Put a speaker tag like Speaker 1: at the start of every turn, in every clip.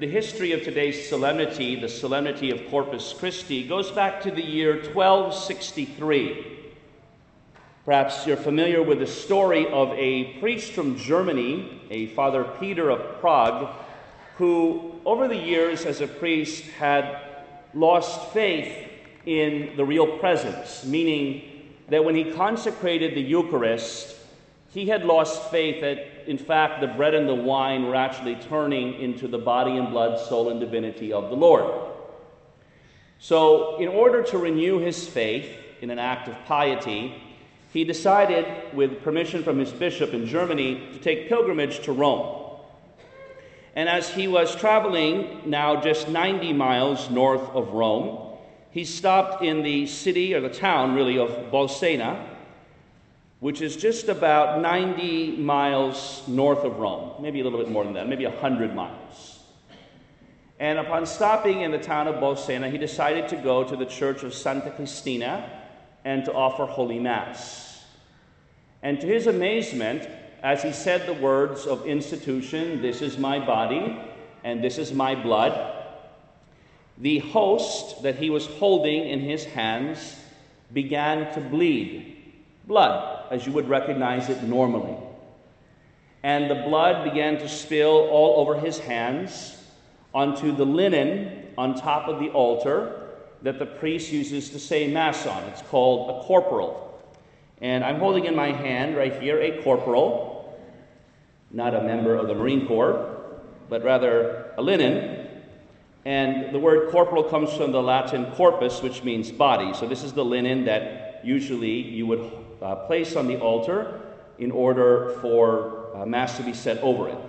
Speaker 1: the history of today's solemnity, the solemnity of Corpus Christi, goes back to the year 1263. Perhaps you're familiar with the story of a priest from Germany, a Father Peter of Prague, who over the years as a priest had lost faith in the real presence, meaning that when he consecrated the Eucharist, he had lost faith that, in fact, the bread and the wine were actually turning into the body and blood, soul, and divinity of the Lord. So, in order to renew his faith in an act of piety, he decided, with permission from his bishop in Germany, to take pilgrimage to Rome. And as he was traveling, now just 90 miles north of Rome, he stopped in the city, or the town, really, of Bolsena, which is just about 90 miles north of Rome, maybe a little bit more than that, maybe 100 miles. And upon stopping in the town of Bolsena, he decided to go to the church of Santa Cristina and to offer Holy Mass. And to his amazement, as he said the words of institution, "This is my body and this is my blood," the host that he was holding in his hands began to bleed blood, as you would recognize it normally. And the blood began to spill all over his hands onto the linen on top of the altar that the priest uses to say Mass on. It's called a corporal. And I'm holding in my hand right here a corporal, not a member of the Marine Corps, but rather a linen. And the word corporal comes from the Latin corpus, which means body. So this is the linen that usually you would place on the altar in order for Mass to be said over it.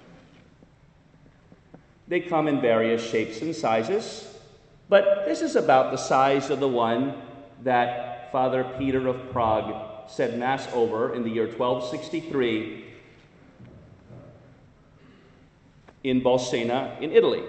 Speaker 1: They come in various shapes and sizes, but this is about the size of the one that Father Peter of Prague said Mass over in the year 1263 in Bolsena in Italy.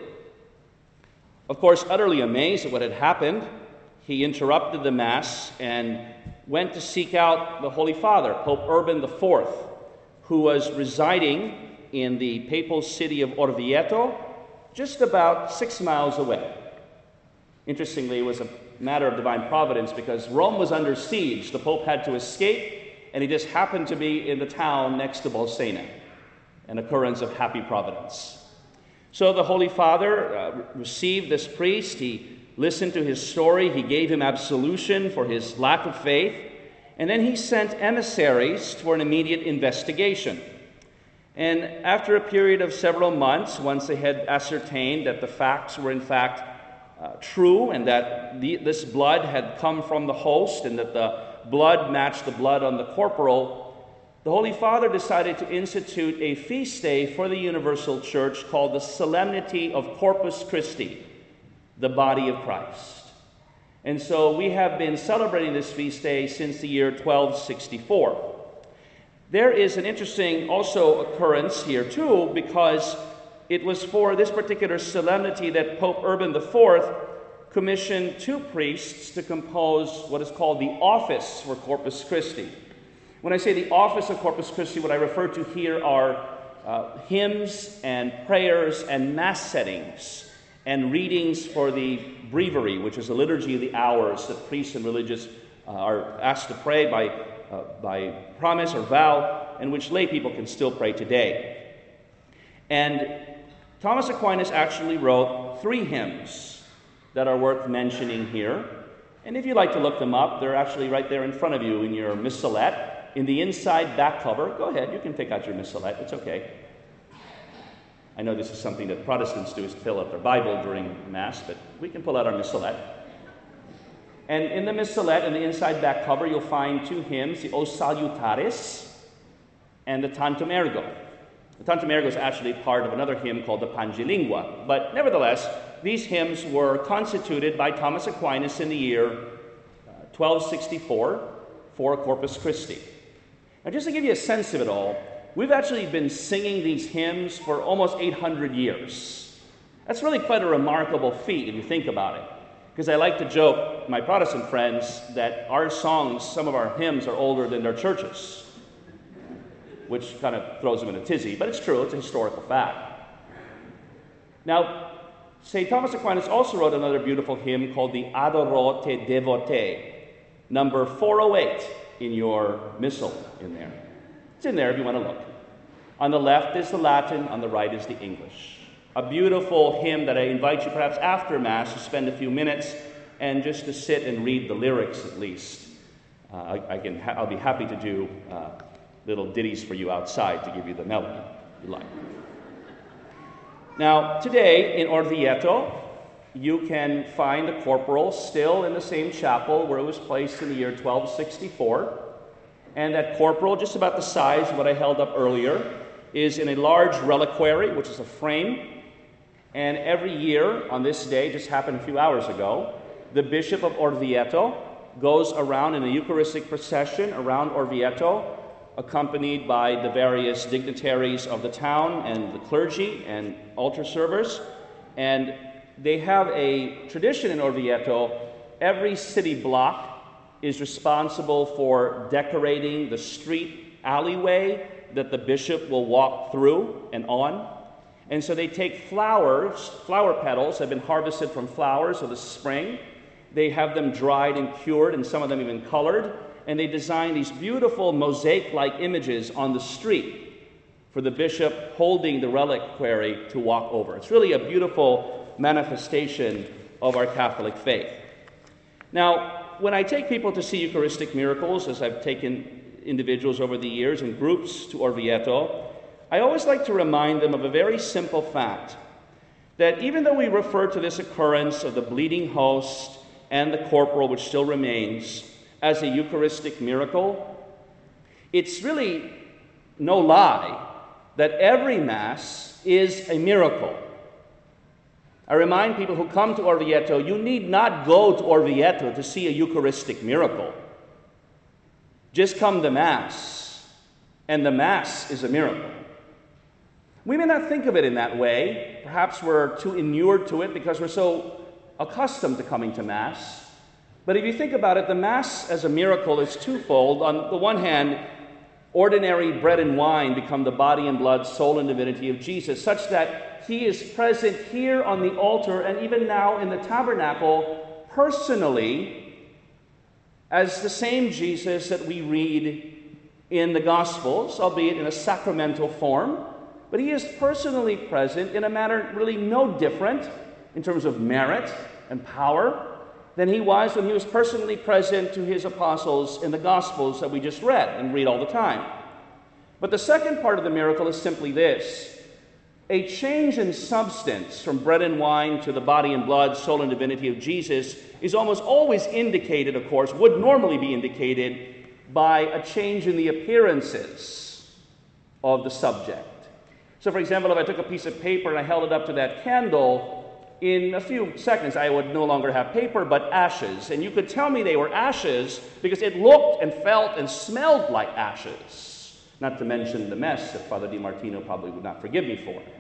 Speaker 1: Of course, utterly amazed at what had happened, he interrupted the Mass and went to seek out the Holy Father, Pope Urban IV, who was residing in the papal city of Orvieto, just about 6 miles away. Interestingly, it was a matter of divine providence because Rome was under siege. The Pope had to escape, and he just happened to be in the town next to Bolsena, an occurrence of happy providence. So the Holy Father received this priest. He listened to his story. He gave him absolution for his lack of faith. And then he sent emissaries for an immediate investigation. And after a period of several months, once they had ascertained that the facts were in fact true and that this blood had come from the host and that the blood matched the blood on the corporal, the Holy Father decided to institute a feast day for the Universal Church called the Solemnity of Corpus Christi, the body of Christ. And so we have been celebrating this feast day since the year 1264. There is an interesting also occurrence here too, because it was for this particular solemnity that Pope Urban IV commissioned 2 priests to compose what is called the Office for Corpus Christi. When I say the Office of Corpus Christi, what I refer to here are hymns and prayers and Mass settings and readings for the breviary, which is the liturgy of the hours that priests and religious are asked to pray by promise or vow, and which lay people can still pray today. And Thomas Aquinas actually wrote 3 hymns that are worth mentioning here. And if you'd like to look them up, they're actually right there in front of you in your missalette. In the inside back cover, go ahead, you can take out your missalette, it's okay. I know this is something that Protestants do, is fill out their Bible during Mass, but we can pull out our missalette. And in the missalette, in the inside back cover, you'll find 2 hymns, the O Salutaris and the Tantum Ergo. The Tantum Ergo is actually part of another hymn called the Pangilingua, but nevertheless, these hymns were constituted by Thomas Aquinas in the year 1264 for Corpus Christi. Now, just to give you a sense of it all, we've actually been singing these hymns for almost 800 years. That's really quite a remarkable feat if you think about it. Because I like to joke, my Protestant friends, that our songs, some of our hymns, are older than their churches, which kind of throws them in a tizzy, but it's true, it's a historical fact. Now, St. Thomas Aquinas also wrote another beautiful hymn called the Adoro te Devote, number 408 in your missal in there. It's in there if you want to look. On the left is the Latin, on the right is the English. A beautiful hymn that I invite you perhaps after Mass to spend a few minutes and just to sit and read the lyrics at least. I'll be happy to do little ditties for you outside to give you the melody if you like. Now, today in Orvieto, you can find a corporal still in the same chapel where it was placed in the year 1264. And that corporal, just about the size of what I held up earlier, is in a large reliquary, which is a frame. And every year on this day, just happened a few hours ago, the Bishop of Orvieto goes around in a Eucharistic procession around Orvieto, accompanied by the various dignitaries of the town and the clergy and altar servers. And they have a tradition in Orvieto. Every city block is responsible for decorating the street alleyway that the bishop will walk through and on. And so they take flower petals have been harvested from flowers of the spring. They have them dried and cured, and some of them even colored. And they design these beautiful mosaic-like images on the street for the bishop holding the reliquary to walk over. It's really a beautiful manifestation of our Catholic faith. Now, when I take people to see Eucharistic miracles, as I've taken individuals over the years in groups to Orvieto, I always like to remind them of a very simple fact, that even though we refer to this occurrence of the bleeding host and the corporal, which still remains, as a Eucharistic miracle, it's really no lie that every Mass is a miracle. I remind people who come to Orvieto, you need not go to Orvieto to see a Eucharistic miracle. Just come to Mass, and the Mass is a miracle. We may not think of it in that way. Perhaps we're too inured to it because we're so accustomed to coming to Mass. But if you think about it, the Mass as a miracle is twofold. On the one hand, ordinary bread and wine become the body and blood, soul and divinity of Jesus, such that he is present here on the altar and even now in the tabernacle personally as the same Jesus that we read in the Gospels, albeit in a sacramental form. But he is personally present in a manner really no different in terms of merit and power than he was when he was personally present to his apostles in the Gospels that we just read and read all the time. But the second part of the miracle is simply this: a change in substance from bread and wine to the body and blood, soul and divinity of Jesus is almost always indicated, of course, would normally be indicated by a change in the appearances of the subject. So, for example, if I took a piece of paper and I held it up to that candle, in a few seconds, I would no longer have paper, but ashes. And you could tell me they were ashes because it looked and felt and smelled like ashes. Not to mention the mess that Father DiMartino probably would not forgive me for.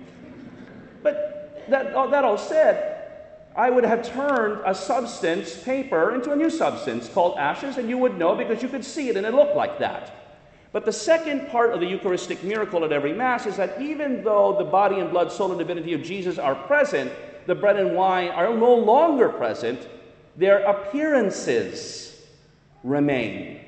Speaker 1: But that all said, I would have turned a substance, paper, into a new substance called ashes, and you would know because you could see it and it looked like that. But the second part of the Eucharistic miracle at every Mass is that even though the body and blood, soul and divinity of Jesus are present, the bread and wine are no longer present, their appearances remain.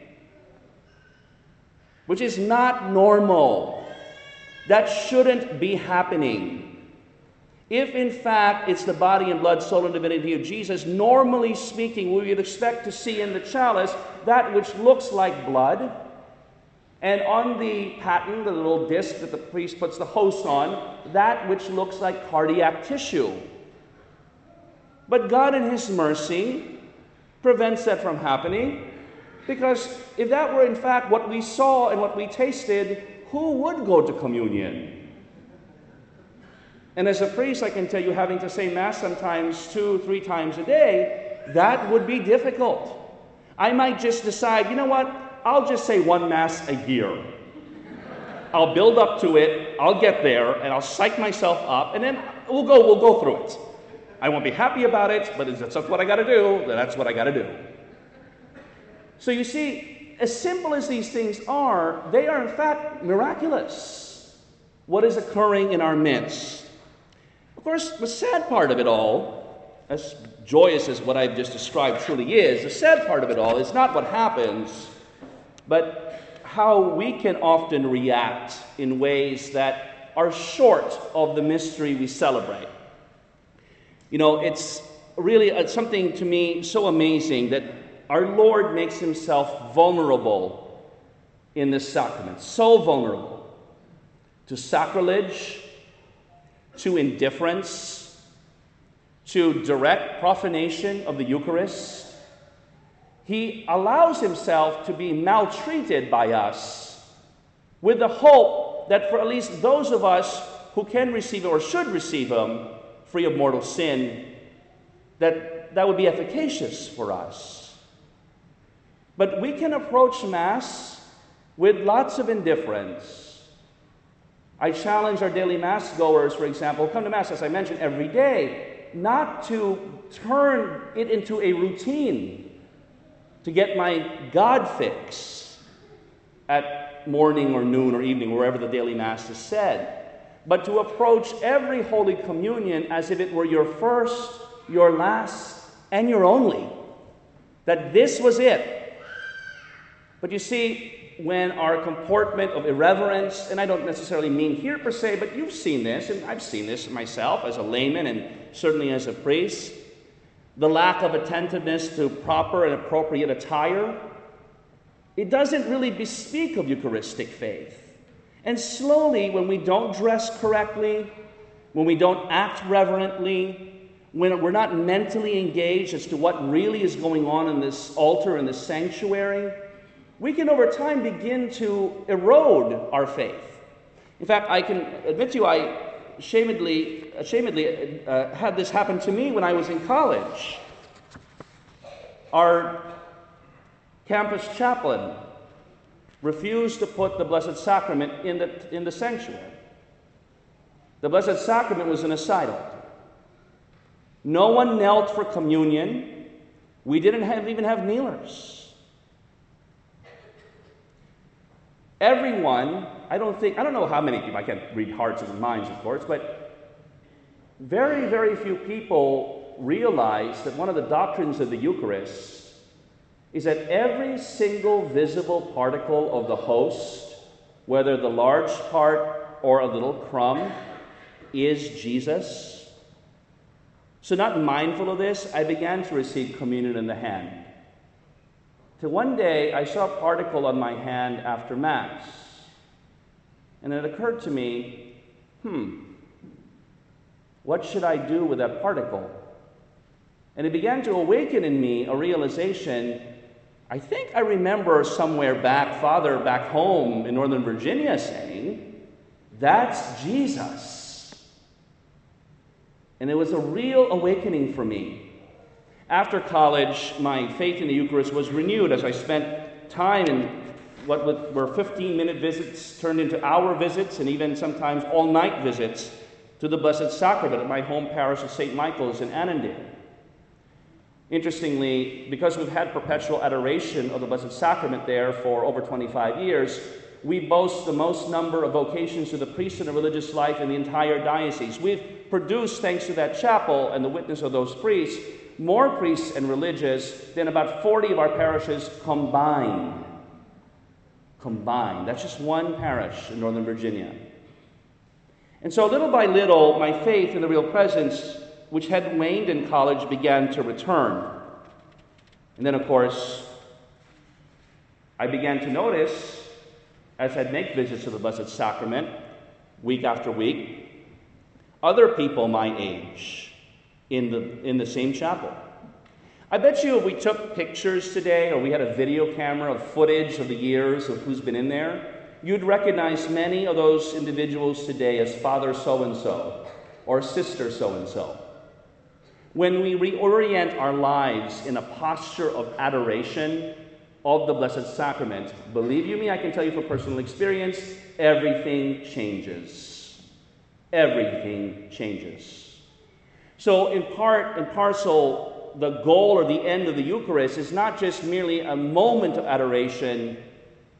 Speaker 1: Which is not normal. That shouldn't be happening. If in fact it's the body and blood, soul and divinity of Jesus, normally speaking, we would expect to see in the chalice that which looks like blood, and on the paten, the little disc that the priest puts the host on, that which looks like cardiac tissue. But God in his mercy prevents that from happening, because if that were in fact what we saw and what we tasted, who would go to communion? And as a priest, I can tell you, having to say Mass sometimes 2-3 times a day, that would be difficult. I might just decide, you know what, I'll just say one Mass a year. I'll build up to it, I'll get there, and I'll psych myself up, and then we'll go through it. I won't be happy about it, but if that's what I got to do, then that's what I got to do. So you see, as simple as these things are, they are in fact miraculous. What is occurring in our midst? Of course, the sad part of it all, as joyous as what I've just described truly is, the sad part of it all is not what happens, but how we can often react in ways that are short of the mystery we celebrate. You know, it's really something to me so amazing that our Lord makes himself vulnerable in this sacrament, so vulnerable to sacrilege, to indifference, to direct profanation of the Eucharist. He allows himself to be maltreated by us with the hope that for at least those of us who can receive him or should receive him free of mortal sin, that would be efficacious for us. But we can approach Mass with lots of indifference. I challenge our daily Mass goers, for example, who come to Mass, as I mentioned, every day, not to turn it into a routine to get my God fix at morning or noon or evening, wherever the daily Mass is said, but to approach every Holy Communion as if it were your first, your last, and your only. That this was it. But you see, when our comportment of irreverence, and I don't necessarily mean here per se, but you've seen this, and I've seen this myself as a layman and certainly as a priest, the lack of attentiveness to proper and appropriate attire, it doesn't really bespeak of Eucharistic faith. And slowly, when we don't dress correctly, when we don't act reverently, when we're not mentally engaged as to what really is going on in this altar, in this sanctuary, we can over time begin to erode our faith. In fact, I can admit to you, I ashamedly had this happen to me when I was in college. Our campus chaplain refused to put the Blessed Sacrament in the sanctuary. The Blessed Sacrament was in a side altar. No one knelt for communion. We didn't even have kneelers. Everyone, I don't know how many people, I can't read hearts and minds, of course, but very, very few people realize that one of the doctrines of the Eucharist is that every single visible particle of the host, whether the large part or a little crumb, is Jesus. So not mindful of this, I began to receive communion in the hand. Till one day, I saw a particle on my hand after Mass. And it occurred to me, what should I do with that particle? And it began to awaken in me a realization. I think I remember somewhere Father back home in Northern Virginia saying, that's Jesus. And it was a real awakening for me. After college, my faith in the Eucharist was renewed as I spent time in what were 15-minute visits turned into hour visits and even sometimes all-night visits to the Blessed Sacrament at my home parish of St. Michael's in Annandale. Interestingly, because we've had perpetual adoration of the Blessed Sacrament there for over 25 years, we boast the most number of vocations to the priesthood and religious life in the entire diocese. We've produced, thanks to that chapel and the witness of those priests, more priests and religious than about 40 of our parishes combined. That's just one parish in Northern Virginia. And so little by little, my faith in the Real Presence, which had waned in college, began to return. And then, of course, I began to notice, as I'd make visits to the Blessed Sacrament, week after week, other people my age in the same chapel. I bet you if we took pictures today, or we had a video camera of footage of the years of who's been in there, you'd recognize many of those individuals today as Father so-and-so or Sister so-and-so. When we reorient our lives in a posture of adoration of the Blessed Sacrament, believe you me, I can tell you from personal experience, everything changes. Everything changes. So in part and parcel, the goal or the end of the Eucharist is not just merely a moment of adoration,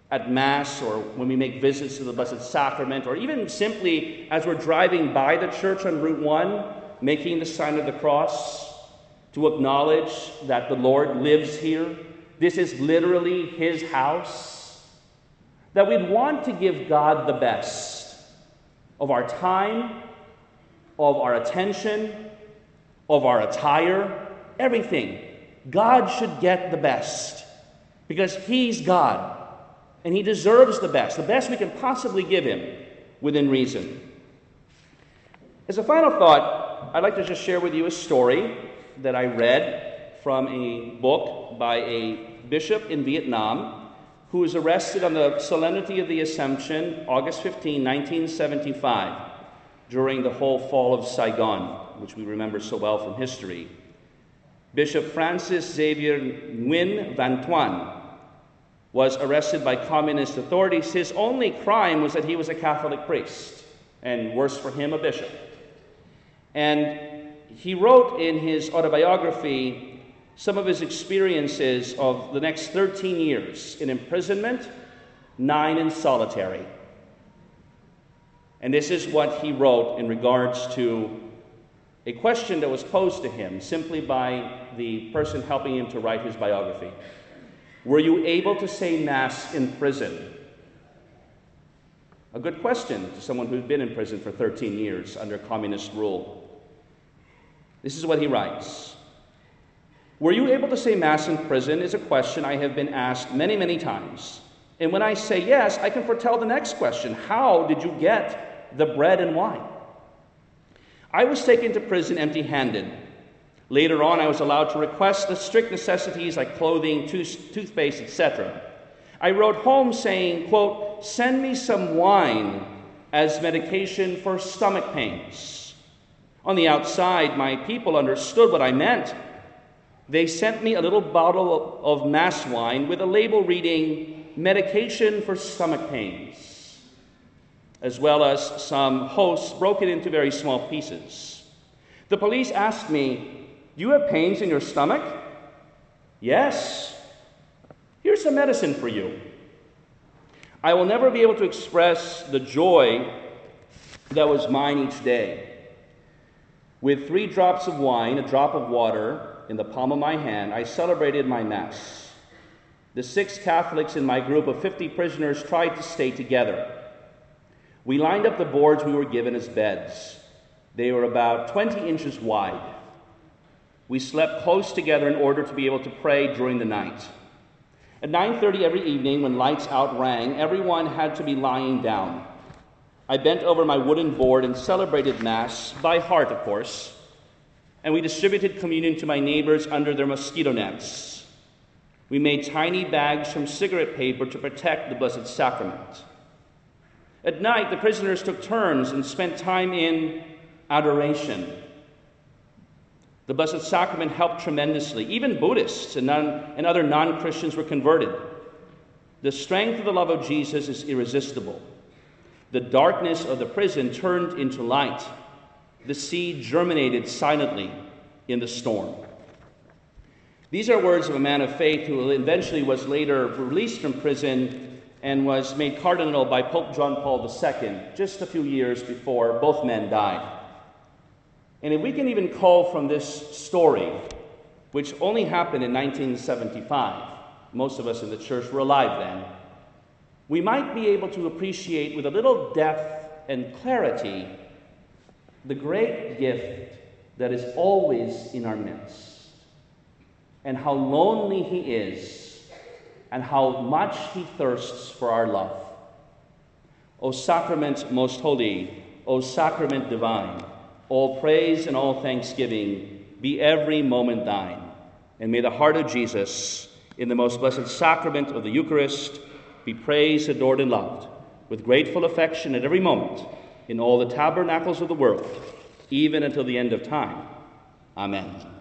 Speaker 1: at Mass or when we make visits to the Blessed Sacrament, or even simply as we're driving by the church on Route 1, making the sign of the cross to acknowledge that the Lord lives here. This is literally his house. That we'd want to give God the best of our time, of our attention, of our attire, everything. God should get the best because he's God and he deserves the best we can possibly give him within reason. As a final thought, I'd like to just share with you a story that I read from a book by a bishop in Vietnam who was arrested on the Solemnity of the Assumption, August 15, 1975, during the whole fall of Saigon, which we remember so well from history. Bishop Francis Xavier Nguyen Van Thuan was arrested by communist authorities. His only crime was that he was a Catholic priest, and worse for him, a bishop. And he wrote in his autobiography some of his experiences of the next 13 years in imprisonment, 9 in solitary. And this is what he wrote in regards to a question that was posed to him simply by the person helping him to write his biography. Were you able to say Mass in prison? A good question to someone who'd been in prison for 13 years under communist rule. This is what he writes. Were you able to say Mass in prison is a question I have been asked many, many times. And when I say yes, I can foretell the next question. How did you get the bread and wine? I was taken to prison empty-handed. Later on, I was allowed to request the strict necessities like clothing, toothpaste, etc. I wrote home saying, quote, send me some wine as medication for stomach pains. On the outside, my people understood what I meant. They sent me a little bottle of Mass wine with a label reading, medication for stomach pains, as well as some hosts broken into very small pieces. The police asked me, do you have pains in your stomach? Yes. Here's some medicine for you. I will never be able to express the joy that was mine each day. With 3 drops of wine, a drop of water in the palm of my hand, I celebrated my Mass. The 6 Catholics in my group of 50 prisoners tried to stay together. We lined up the boards we were given as beds. They were about 20 inches wide. We slept close together in order to be able to pray during the night. At 9:30 every evening, when lights out rang, everyone had to be lying down. I bent over my wooden board and celebrated Mass, by heart, of course, and we distributed communion to my neighbors under their mosquito nets. We made tiny bags from cigarette paper to protect the Blessed Sacrament. At night, the prisoners took turns and spent time in adoration. The Blessed Sacrament helped tremendously. Even Buddhists and other non-Christians were converted. The strength of the love of Jesus is irresistible. The darkness of the prison turned into light. The seed germinated silently in the storm. These are words of a man of faith who eventually was later released from prison and was made cardinal by Pope John Paul II just a few years before both men died. And if we can even call from this story, which only happened in 1975, most of us in the church were alive then, we might be able to appreciate with a little depth and clarity the great gift that is always in our midst, and how lonely he is, and how much he thirsts for our love. O Sacrament most holy, O Sacrament divine, all praise and all thanksgiving be every moment thine. And may the heart of Jesus, in the most blessed sacrament of the Eucharist, be praised, adored, and loved with grateful affection at every moment in all the tabernacles of the world, even until the end of time. Amen.